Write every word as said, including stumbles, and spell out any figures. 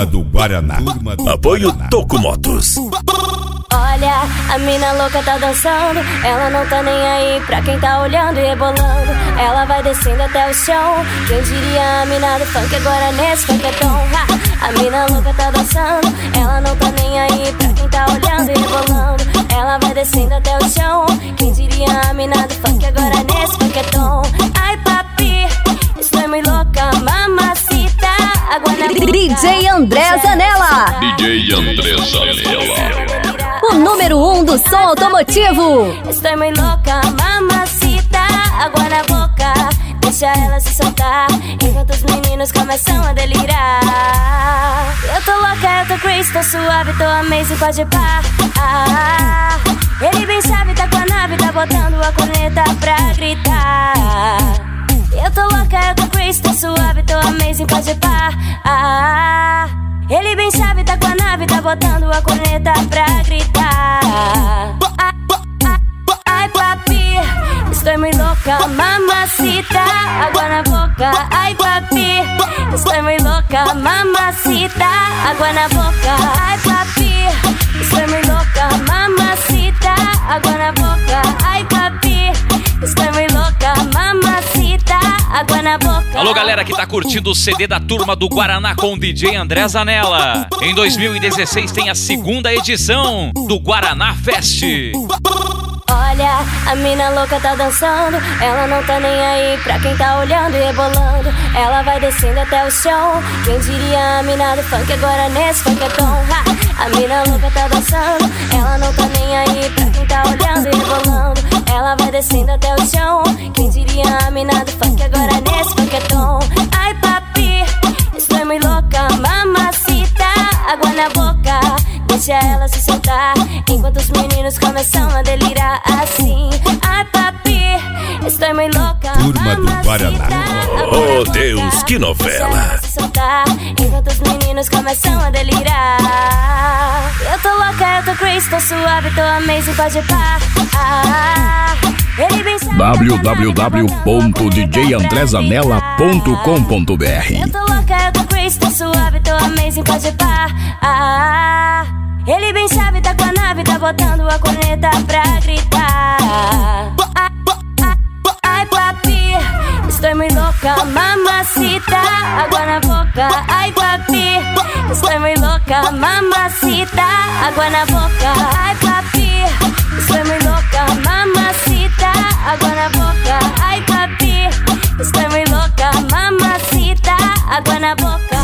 do Guaraná. Turma do Apoio Guaraná. Toco Motos. Olha, a mina louca tá dançando. Ela não tá nem aí pra quem tá olhando e rebolando. Ela vai descendo até o chão. Quem diria a mina do funk agora nesse funketão. A mina louca tá dançando. Ela não tá nem aí pra quem tá olhando e rebolando. Ela vai descendo até o chão. Quem diria a mina do funk agora nesse funketão. Ai papi, estou muito louca, mamacita. Água na boca. D J André Zanella. D J André Zanella. O número um do som automotivo. Estou muito louca, mamacita. Água na boca, deixa ela se soltar, enquanto os meninos começam a delirar. Eu tô louca, eu tô crazy, tô suave, tô amazing, pode pá. Ah, ele bem sabe, tá com a nave, tá botando a corneta pra gritar. Eu tô louca, eu tô crazy, tô suave, tô amazing, pode pá. Ah, ele bem sabe, tá com a nave, tá botando a corneta pra gritar. Ah, ai papi, estou muito louca, mamacita. Água na boca, ai papi, estou muito louca, mamacita. Água na boca, ai papi, estou muito louca, mamacita. Água na boca, ai papi, estou muito louca, mamacita. Água na boca. Alô galera que tá curtindo o C D da Turma do Guaraná com o D J André Zanella. Em dois mil e dezesseis tem a segunda edição do Guaraná Fest. Olha, a mina louca tá dançando. Ela não tá nem aí pra quem tá olhando e rebolando. Ela vai descendo até o chão. Quem diria a mina do funk agora nesse funketão. A mina louca tá dançando. Ela não tá nem aí pra quem tá olhando e rebolando. Ela vai descendo até o chão. Quem diria a mina do funk agora nesse funketão. Ai papi, estou muito louca, mamacita. Água na boca, deixa ela se soltar, enquanto os meninos começam a delirar assim. Ai papi, estou muito louca, Turma do Guaraná. Oh Deus, que novela. Se soltar, enquanto os meninos começam a delirar. Eu tô louca, eu tô crazy, tô suave, tô amazing, pode pá. Ah, ele bem sabe w w w ponto d j andré zanella ponto com ponto b r. Eu tô louca, eu tô crazy, tô suave, tô amazing, pode pá. Ah, ele bem sabe, tá com a nave, tá botando a corneta pra gritar. Ah, ah, ai papi, estou muito louca, mamacita. Água na boca, ai papi, estou muito louca, mamacita. Água na boca, ai papi, estou muito louca, mamacita. Água na boca, ai papi, estou muito louca, mamacita. Água na boca.